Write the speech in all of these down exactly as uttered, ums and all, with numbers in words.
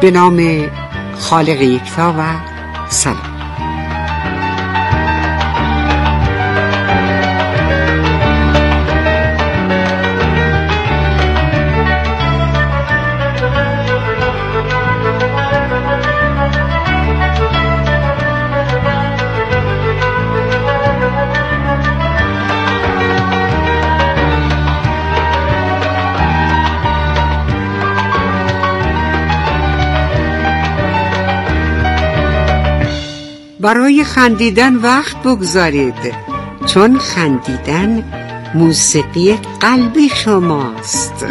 به نام خالق یکتا و سلام. برای خندیدن وقت بگذارید، چون خندیدن موسیقی قلب شماست.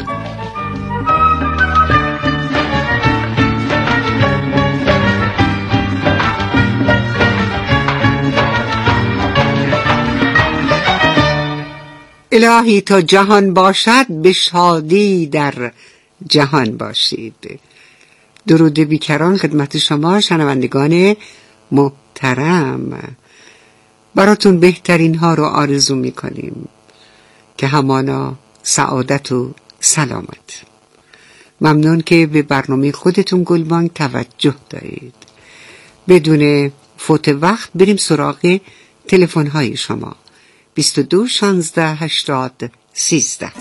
الهی تا جهان باشد به شادی در جهان باشید. درود بیکران خدمت شما شنوندگان محترم. براتون بهترین ها رو آرزو میکنیم که همانا سعادت و سلامت. ممنون که به برنامه خودتون گلبانگ توجه دارید. بدون فوت وقت بریم سراغ تلفن های شما. بیست و دو شانزده هشتاد سیزده.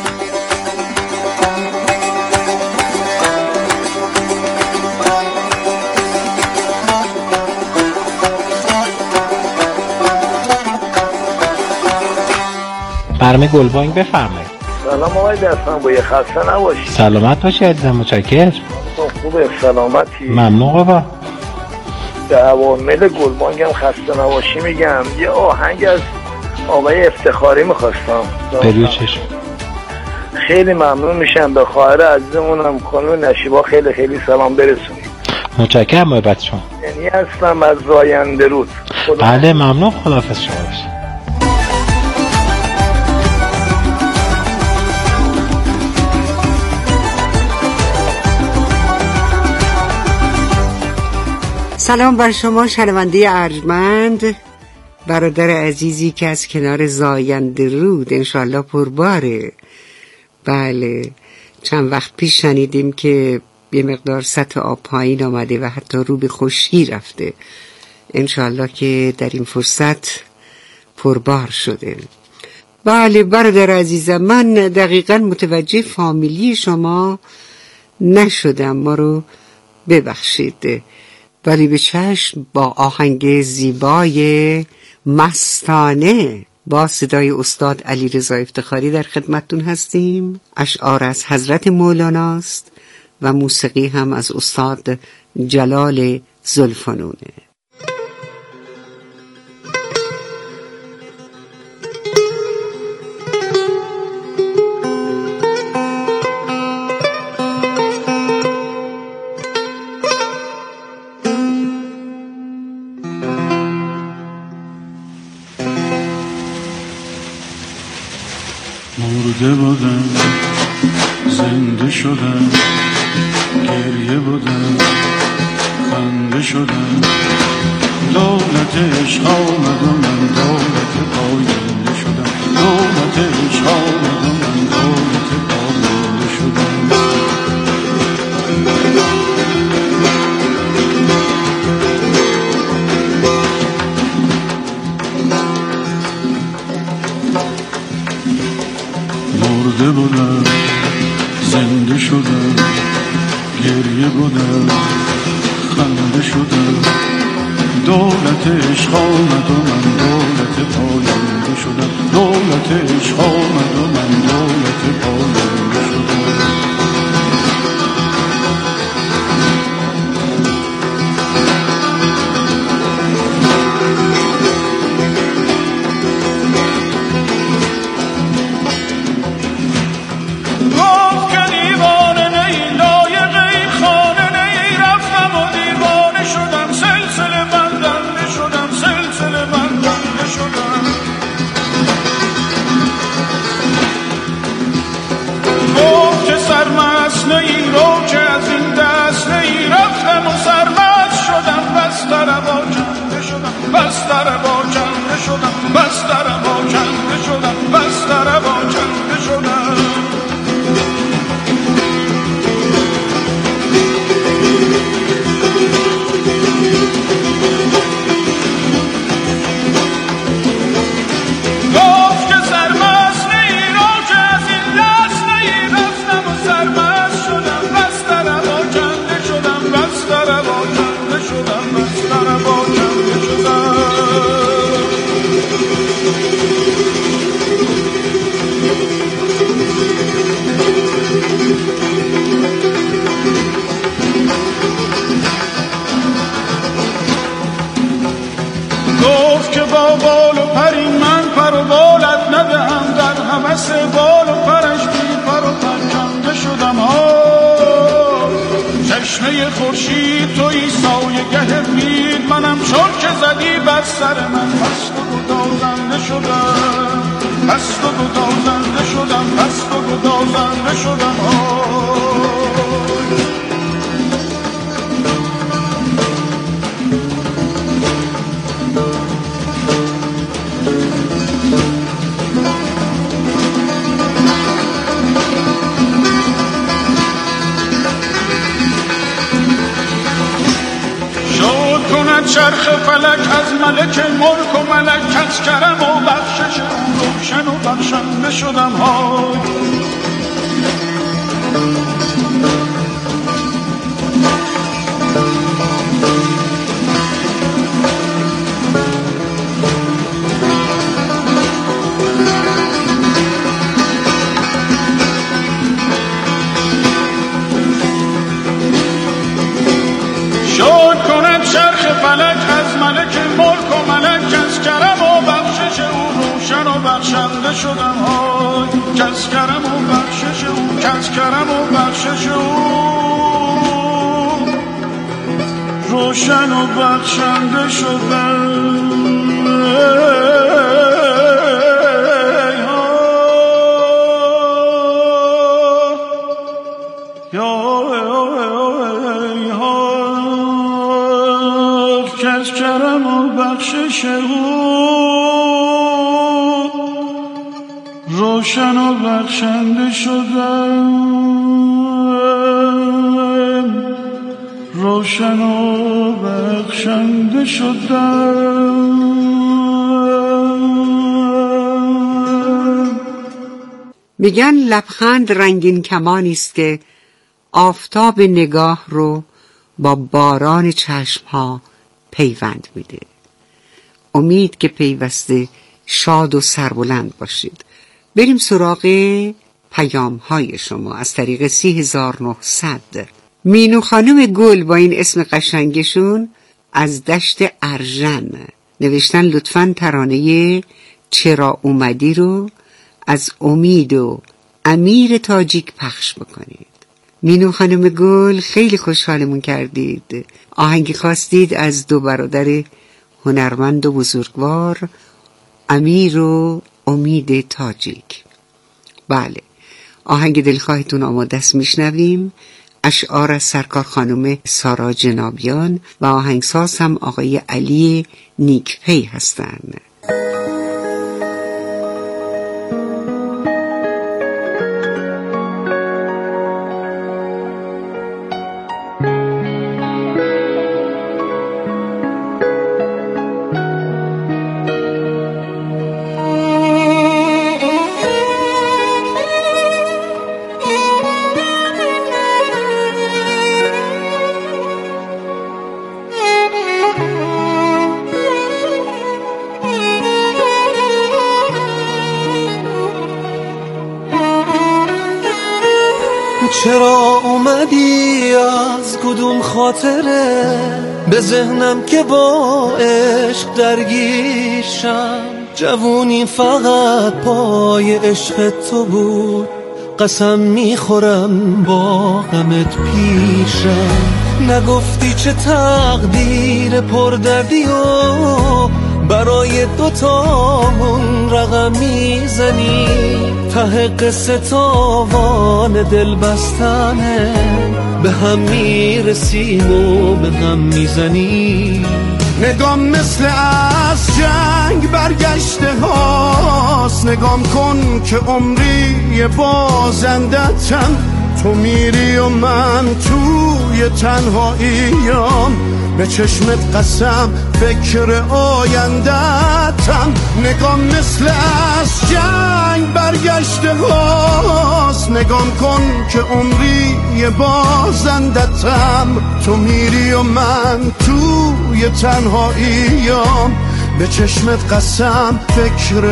برنامه گلبانگ بفرمایید. سلام آقای دستان بایی، خسته نباشید. سلامت باشی عزیزم، متشکرم. خوبه، سلامتی. ممنون بابا. به عوامل گلبانگ هم خسته نباشی میگم. یه آهنگ از آقای افتخاری میخواستم. به روی چشم. خیلی ممنون میشم. به خواهر عزیزمونم خانم نشیبا خیلی خیلی سلام برسونید. متشکرم محبت شما. یعنی هستم از زاینده رود. بله ممنون، خداحافظ شما باشید. سلام بر شما شنونده ارجمند، برادر عزیزی که از کنار زاینده رود انشالله پرباره. بله، چند وقت پیش شنیدیم که یه مقدار سطح آب پایین آمده و حتی رو به خشکی رفته. انشالله که در این فرصت پربار شده. بله برادر عزیزم، من دقیقاً متوجه فامیلی شما نشدم، ما رو ببخشید. ولی به چشم با آهنگ زیبای مستانه با صدای استاد علیرضا افتخاری در خدمتتون هستیم. اشعار از حضرت مولاناست و موسیقی هم از استاد جلال ذوالفنونه. مرده بودم زنده شدم، گریه بودم خنده شدم، دولت عشق آمد و من دولت پاینده شدم، دولت عشق آمد و من دولت پاینده شدم. مرده بودم زنده شدم، گریه بودم خنده شدم، دولت عشق آمد و من دولت پاینده شدم، دولت عشق آمد و من دولت پاینده شدم. چشمه خورشید توی سایه گه بید، منم چون که زدی بر سر من پست و گدازنده شدم، پست و گدازنده شدم، پست و گدازنده شدم. چرخ فلک از ملک ملک و ملکت کرم و بخشش روشن و بخشنده شدم. های فلک از ملک ملک و ملک از کرم و بخشش او روشن و بخشنده شدم. های کس کرم و بخشش او، کس کرم و بخشش او روشن و بخشنده شدم. از کرم و بخشش او روشن و بخشنده شدم، روشن و بخشنده شدم. میگن لبخند رنگین کمانی است که آفتاب نگاه رو با باران چشمها پیوند میده. امید که پیوسته شاد و سربلند باشید. بریم سراغ پیام های شما از طریق سی هزار و نهصد. مینو خانم گل با این اسم قشنگشون از دشت ارژن نوشتن لطفاً ترانه چرا اومدی رو از امید و امیر تاجیک پخش بکنید. مینو خانم گل خیلی خوشحالمون کردید. آهنگی خواستید از دو برادر هنرمند و بزرگوار امیر و امید تاجیک. بله، آهنگ دلخواهتون آماده است، میشنویم. اشعار از سرکار خانم سارا جنابیان و آهنگساز هم آقای علی نیکپی هستند. چرا اومدی از کدوم خاطره به ذهنم که با عشق درگیرشم؟ جوونی فقط پای عشق تو بود، قسم میخورم با غمت پیشم. نگفتی چه تقدیر پردردی و برای دوتامون رقم میزنی، ته قصه تاوان دل بستنه، به هم میرسیم و به هم میزنی. نگام مثل از جنگ برگشته هاست، نگام کن که عمری بازندتم. تو میری و من توی تنهاییم، به چشمت قسم فکر آیندتم. نگام مثل از جنگ برگشته هاست، نگام کن که عمری بازندتم. تو میری و من توی تنهاییم، به چشمت قسم فکر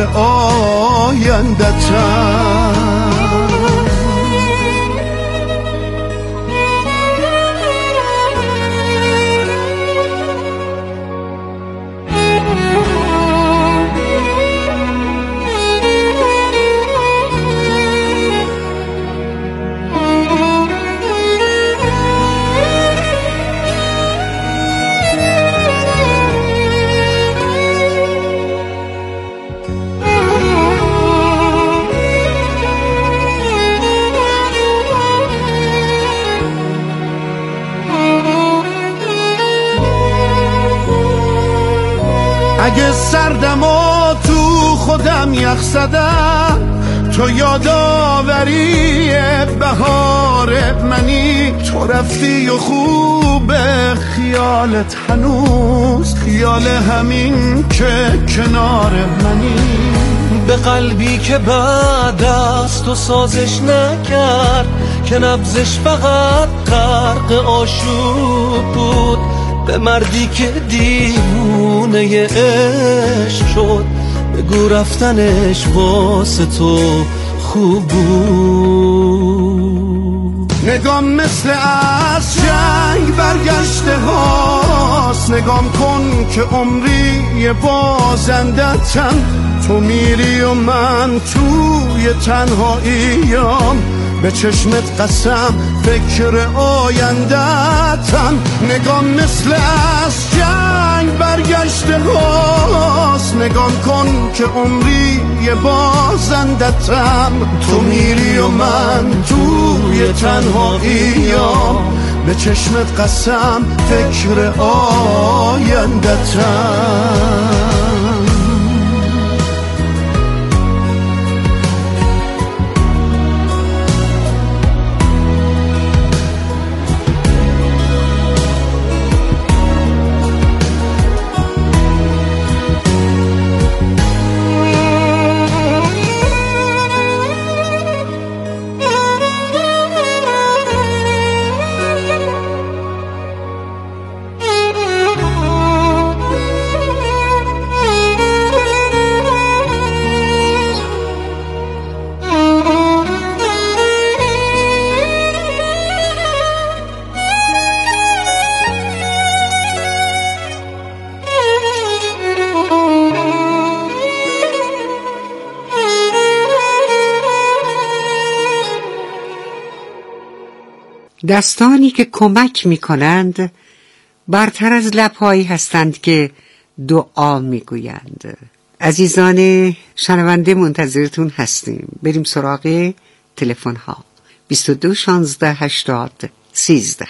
آیندتم. اگه سردم و تو خودم یخ زدم، تو یادآوری بهار منی. تو رفتی و خوبه خیالت هنوز خیال همین که کنار منی. به قلبی که بعد از تو سازش نکرد، که نبضش فقط غرق آشوب بود. به مردی که دیوونه عشق شد، بگو رفتنش واسه تو خوب بود. نگام مثل از جنگ برگشته هاست، نگام کن که عمری بازندتم. تو میری و من توی تنهاییم، به چشمت قسم فکر آیندتم. نگام مثل از جنگ برگشته هاست، نگام کن که عمری بازندتم. تو میری و من توی تنهاییم، به چشمت قسم فکر آیندتم. دستانی که کمک می کنند برتر از لبهایی هستند که دعا می گویند. عزیزان شنونده منتظرتون هستیم. بریم سراغ تلفن ها. بیست و دو شانزده هشتاد سیزده.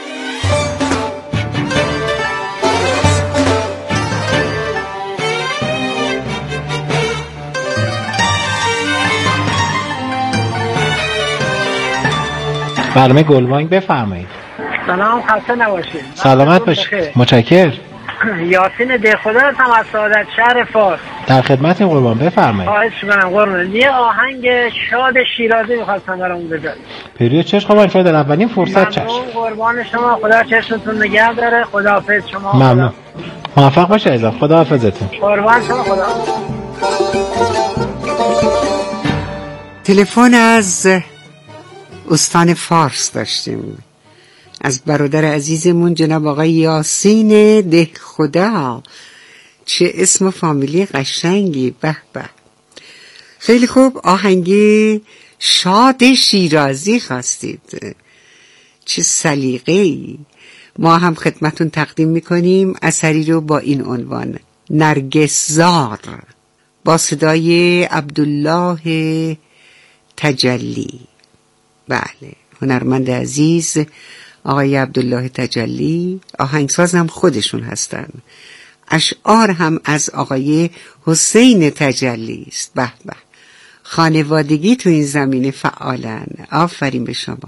برنامه گلبانگ بفرمایید. سلام، خسته نباشید. سلامت باشید. متشکرم. یاسین دهخدا هستم از سعادت شهر فارس. در خدمت قربان، بفرمایید. خواهش می‌کنم قربان. یه آهنگ شاد شیرازی می‌خواستم برامون بذارید. پریود چشم قربان، شاید در اولین فرصت چشم. ممنون قربان شما، خدا چشمتون نگه داره. خداحافظ شما. ممنون. موفق باشید عزیزم. خداحافظتون. قربان شما. خدا. تلفن از استان فارس داشتیم، از برادر عزیزمون جناب آقای یاسین دهخدا. چه اسم و فامیلی قشنگی. به به. خیلی خوب، آهنگی شاد شیرازی خواستید. چه سلیقه‌ای. ما هم خدمتون تقدیم میکنیم اثری رو با این عنوان، نرگس زار، با صدای عبدالله تجلی. بله، هنرمند عزیز آقای عبدالله تجلی، آهنگساز هم خودشون هستن. اشعار هم از آقای حسین تجلی است. به به، خانوادگی تو این زمینه فعالن. آفرین به شما.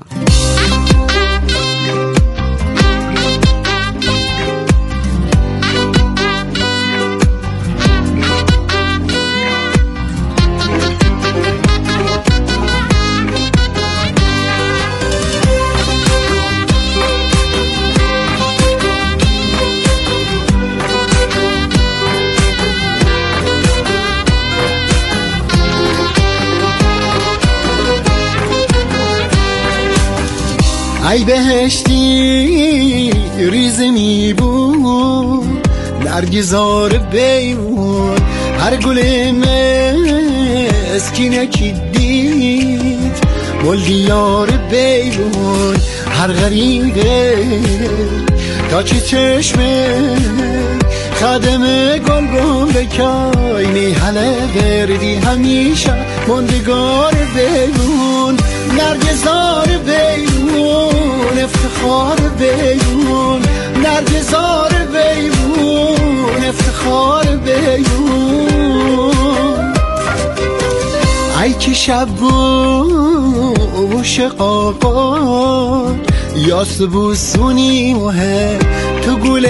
ای بهشتی ریز می بود، نرگزار بیمون، هر گل مسکینه کی دید، مل دیار بیمون، هر غریقه تا چه چشمه خدم گل گل بکای میحله بردی همیشه مندگار بیمون، نرگزار بیمون، افتخار بیمون، نرگزار بیمون، افتخار بیون. ای که شب و شقاقات یاس بوسونی مه تو گله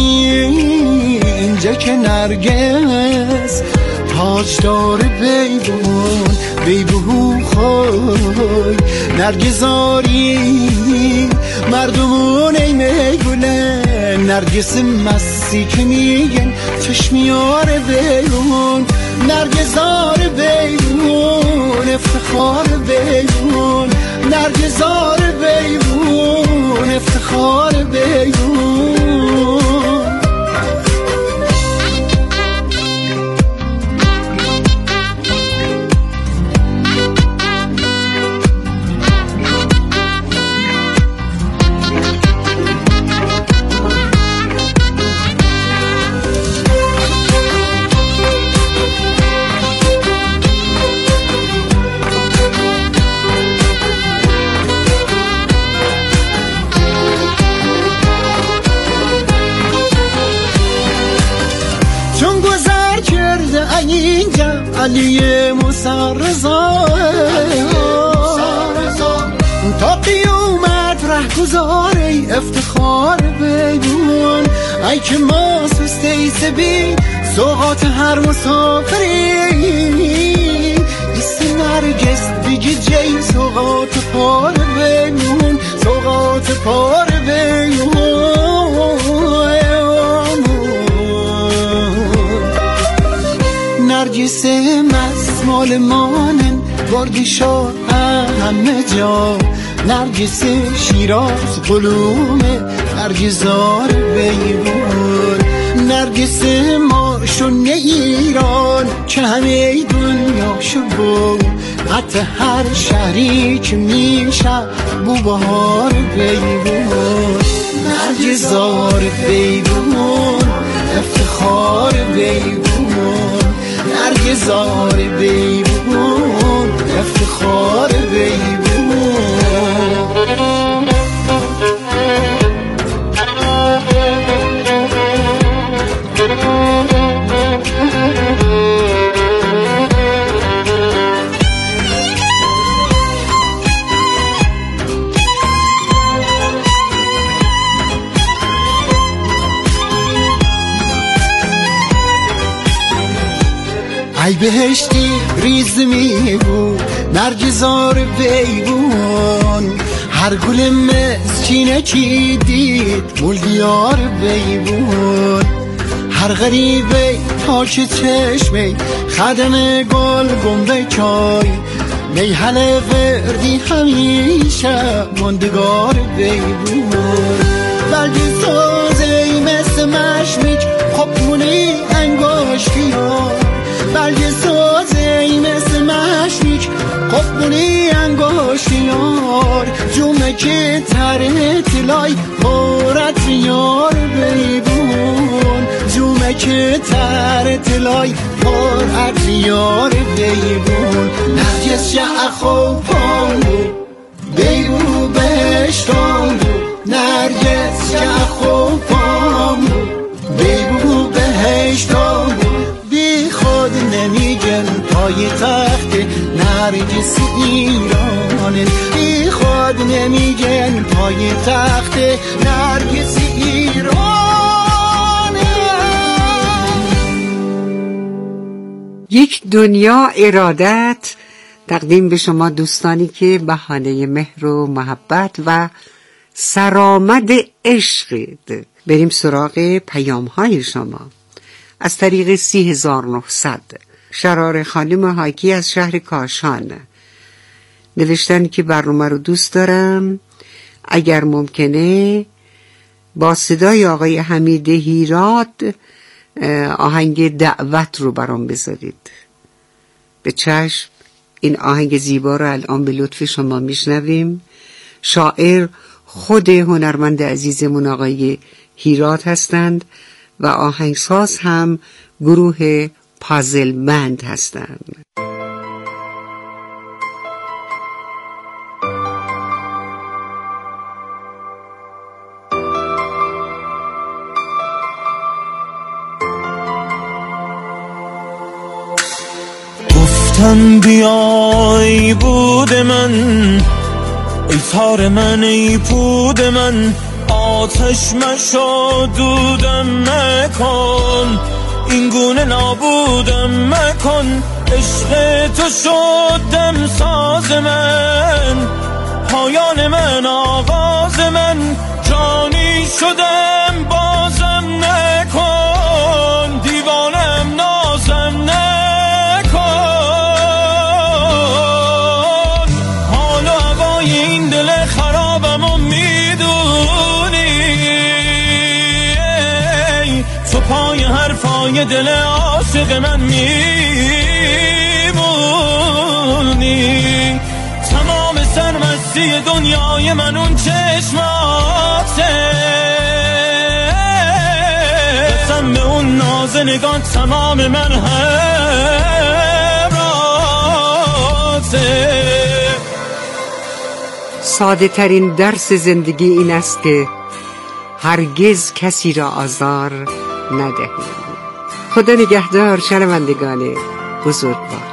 اینجا که نرگس تاجدار بیبون بیبون خوی نرگزاری مردمون ای میگونه نرگس مستی که میگن چشمیار بیبون نرگزار بیبون افتخار بیبون نرگزار بیبون افتخار بیبون. علی موسی رضا تا قیامت ره گذاری افتخار بیبون. ای که ما سسته سبی سوقات هر مسافری ایست نرگس بگی جی سوقات پار بیبون سوقات پار بیبون. نرگس مسمال مانن بردی شاه همه جا نرگس شیراز قلومه نرگزار بیبون. نرگس ما شونه ایران که همه دنیا شبون حتی هر شهری که میشه بو بهار بیبون. نرگزار بیبون افتخار بیبون نرگزار بیبون افتخار بیبون. ای بهشتی ریز میبود نرگزار بیبون هر گل مسکینه کی دید مولدیار بیبون. هر غریبه تا که چشمی خدم گل گنبه چای میهن وردی همیشه ماندگار بیبون. بلگی سازی مثل مشمیک خبمونی انگاشتی ها بلگی سازی مثل مشمیک خبمونی انگاشتی یار جمعه که تره تلای بارت یار بیبون جمعه که تره تلای بارت یار بیبون. نرگس شع خوبانو بیبو بهشتانو نرگس شع خوبانو بیبو بهشتانو بی خود نمیگن پای تخت نرگس ایرانه بی خود نمیگن پای تخت نرگس ایرانه. یک دنیا ارادت تقدیم به شما دوستانی که بهانه مهر و محبت و سرآمد عشقید. بریم سراغ پیام های شما از طریق سی هزار و نهصد. شرار خانم حاکی از شهر کاشان نوشتن که برنامه رو دوست دارم، اگر ممکنه با صدای آقای حمید هیراد آهنگ دعوت رو برام بذارید. به چشم، این آهنگ زیبا رو الان به لطف شما میشنویم. شاعر خود هنرمند عزیزمون آقای هیراد هستند و آهنگساز هم گروه پازل بند هستند. وطن بیای بود من، ای تار من ای پود من، آتش مشو دودم مکن، این گونه نابودم مکن، عشق تو شدم ساز من، پایان من آغاز من، جانی شدم بازم نکن، دیوانم نازم نکن، حال و هوای این دل خرابم و میدونی، تو پای حرفای دل عاشق من میمونی، تمام سرمستی دنیای من اون چشماته، قسم به اون ناز نگاه تمام من همراته. ساده ترین درس زندگی این است که هرگز کسی را آزار ندهیم. خدا نگهدار شنوندگان بزرگوار.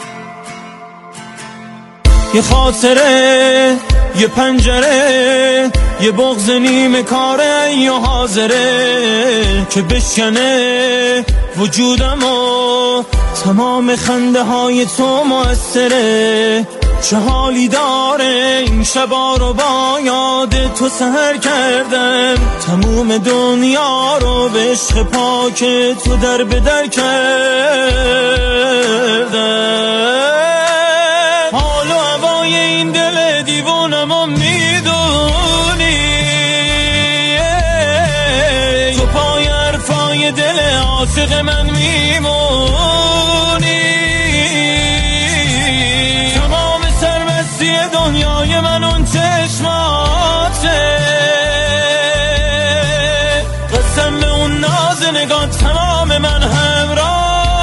یه خاطره، یه پنجره، یه بغض نیمه کاره یا حاضره که بشکنه وجودم و تمام خنده های تو مؤثره. چه حالی داره این شبا رو با یاد تو سحر کردم، تموم دنیا رو به عشق پاک تو در به در کردم. حال و هوای این دل دیوونم و میدونی، تو پای حرفای دل عاشق من میمونی، تمام سرمستی دنیای من اون چشماته، قسم به اون ناز نگاه تمام من همراه.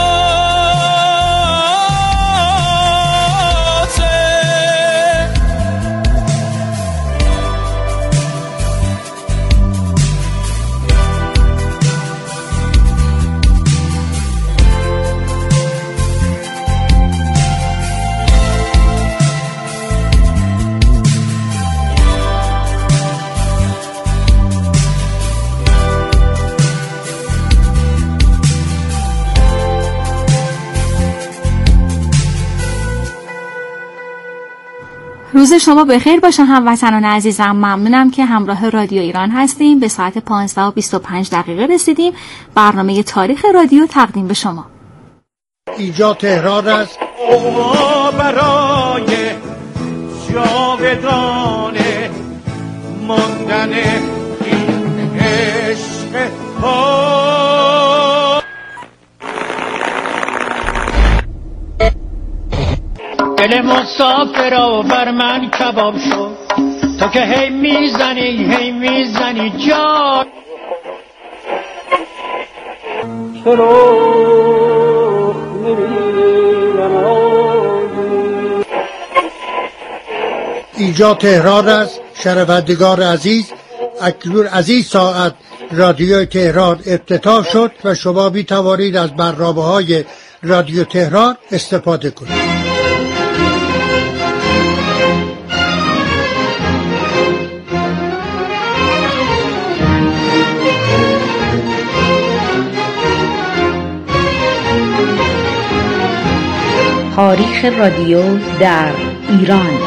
روز شما بخیر باشه هموطنان عزیزم. ممنونم که همراه رادیو ایران هستیم. به ساعت پانزده و بیست و پنج دقیقه رسیدیم. برنامه تاریخ رادیو تقدیم به شما. اینجا تهران است. برای جاودانه ماندن این عشق ها، دل مسافرا بر من کباب شد، تو که هی میزنی هی میزنی جان. اینجا تهران است. شنوندگان عزیز، اکنون از این ساعت رادیو تهران افتتاح شد و شما می توانید از برنامه‌های رادیو تهران استفاده کنید. تاریخ رادیو در ایران.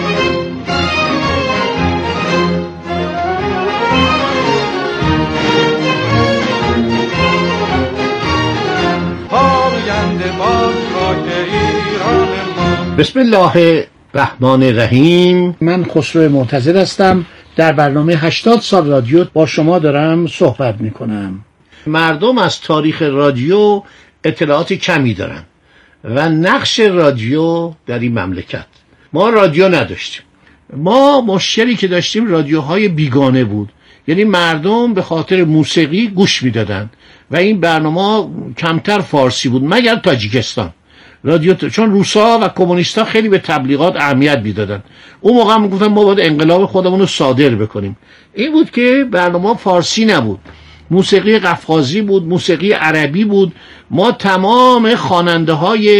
بسم الله الرحمن الرحیم. من خسرو معتزد هستم. در برنامه هشتاد سال رادیو با شما دارم صحبت میکنم. مردم از تاریخ رادیو اطلاعات کمی دارن و نقش رادیو در این مملکت. ما رادیو نداشتیم. ما مشکلی که داشتیم رادیوهای بیگانه بود، یعنی مردم به خاطر موسیقی گوش میدادن و این برنامه کمتر فارسی بود مگر تاجیکستان. رادیو ت... چون روسا و کمونیستا خیلی به تبلیغات اهمیت میدادن. اون موقع هم گفتن ما باید انقلاب خودمون رو صادر بکنیم. این بود که برنامه فارسی نبود، موسیقی قفقازی بود، موسیقی عربی بود. ما تمام خواننده های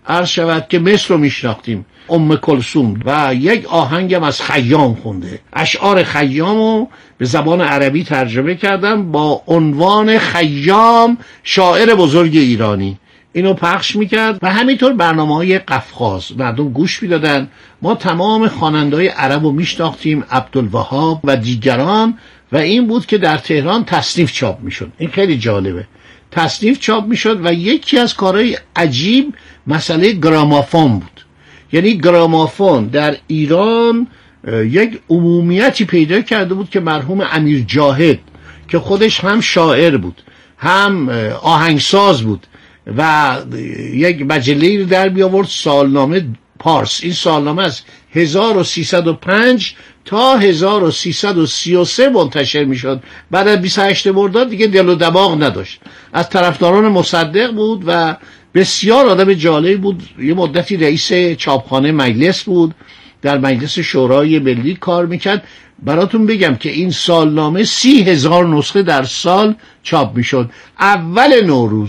عرض شود که مصر رو میشناختیم، ام کلثوم، و یک آهنگم از خیام خونده. اشعار خیامو به زبان عربی ترجمه کردم با عنوان خیام شاعر بزرگ ایرانی. اینو پخش میکرد و همینطور برنامه‌های قفقاز مردم گوش میدادن. ما تمام خواننده‌های عرب رو میشناختیم، عبدالوهاب و دیگران، و این بود که در تهران تصنیف چاپ میشد. این خیلی جالبه، تصنیف چاپ میشد و یکی از کارهای عجیب مسئله گرامافون بود. یعنی گرامافون در ایران یک عمومیتی پیدا کرده بود که مرحوم امیر جاهد که خودش هم شاعر بود هم آهنگساز بود و یک مجله‌ای رو در بیاورد، سالنامه پارس. این سالنامه از هزار و سیصد و پنج تا هزار و سیصد و سی و سه منتشر میشد. بعد از بیست و هشت مرداد دیگه دل و دماغ نداشت. از طرفداران مصدق بود و بسیار آدم جالب بود. یه مدتی رئیس چاپخانه مجلس بود، در مجلس شورای ملی کار میکرد. براتون بگم که این سالنامه سی هزار نسخه در سال چاپ میشد. اول نوروز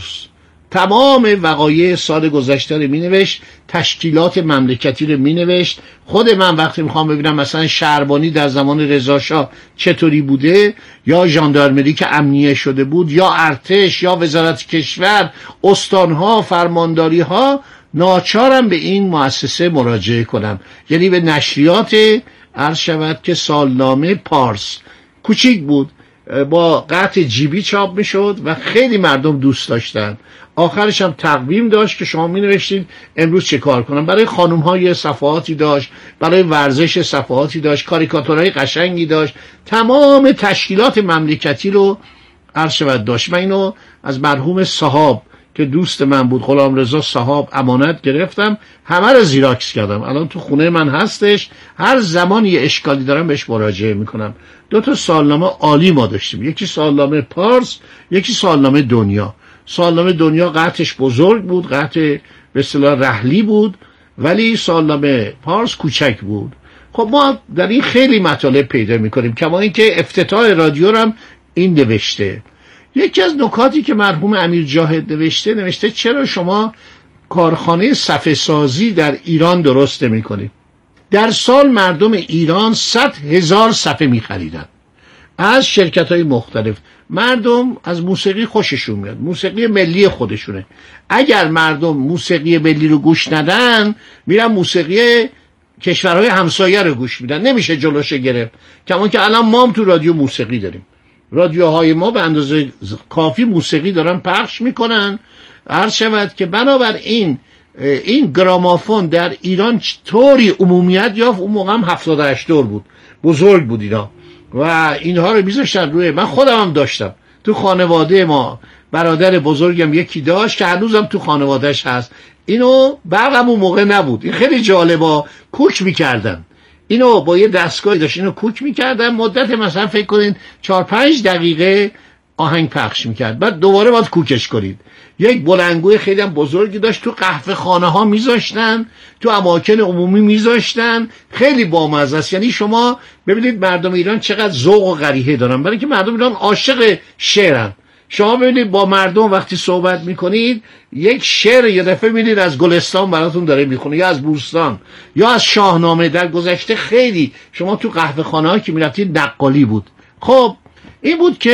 تمام وقایع سال گذشته رو مینوشت، تشکیلات مملکتی رو مینوشت. خود من وقتی میخوام ببینم مثلا شهربانی در زمان رضا شاه چطوری بوده، یا ژاندارمری که امنیه شده بود، یا ارتش، یا وزارت کشور، استانها، فرمانداریها، ناچارم به این مؤسسه مراجعه کنم، یعنی به نشریات عرض شود که سالنامه پارس. کوچیک بود، با قطع جیبی چاپ میشد و خیلی مردم دوست داشتن. آخرش هم تقویم داشت که شما می نوشتید امروز چه کار کنم. برای خانوم های صفحاتی داشت، برای ورزش صفحاتی داشت، کاریکاتورهای قشنگی داشت. تمام تشکیلات مملکتی رو عرض شود داشت. من اینو از مرحوم صاحب که دوست من بود، غلامرضا صاحب، امانت گرفتم، همه رو زیراکس کردم. الان تو خونه من هستش، هر زمان یه اشکالی دارم بهش مراجعه میکنم. دو تا سالنامه عالی ما داشتیم، یکی سالنامه پارس، یکی سالنامه دنیا. سالنامه دنیا قطعش بزرگ بود، قطع به اصطلاح رحلی بود، ولی سالنامه پارس کوچک بود. خب ما در این خیلی مطالب پیدا میکنیم، کما اینکه افتتاح رادیو رو هم این نوشته. یکی از نکاتی که مرحوم امیر جاهد نوشته نوشته چرا شما کارخانه صفحه سازی در ایران درست نمی‌کنید؟ در سال مردم ایران صد هزار صفحه می‌خریدن از شرکت‌های مختلف. مردم از موسیقی خوششون میاد، موسیقی ملی خودشونه. اگر مردم موسیقی ملی رو گوش ندن، میرن موسیقی کشورهای همسایه رو گوش میدن. نمیشه جلوش گرفت. کما که الان ما هم تو رادیو موسیقی داریم، رادیوهای ما به اندازه کافی موسیقی دارن پخش میکنن. عرض شود که بنابراین این گرامافون در ایران طوری عمومیت یافت. اون موقع هم هفتاد و هشت دور بود، بزرگ بود اینا، و اینها رو میذاشتن روی. من خودم هم داشتم تو خانواده ما، برادر بزرگم یکی داشت که هنوزم تو خانوادهش هست. اینو برقم اون موقع نبود، این خیلی جالبه، کوک میکردن اینو با یه دستگاهی داشت، اینو کوک میکردن مدت مثلا فکر کنین چهار پنج دقیقه آهنگ پخش میکرد، بعد دوباره باید کوکش کنید. یک بلندگوی خیلی هم بزرگی داشت، تو قهوه خانه ها میذاشتن، تو اماکن عمومی میذاشتن. خیلی بامزه است. یعنی شما ببینید مردم ایران چقدر ذوق و غریحه دارن، برای اینکه مردم ایران عاشق شعرن. شما ببینید با مردم وقتی صحبت میکنید، یک شعر یه دفعه میدید از گلستان براتون داره میخونه، یا از بوستان، یا از شاهنامه. در گذشته خیلی شما تو قهوه خانه ها که میرفتید نقالی بود. خب این بود که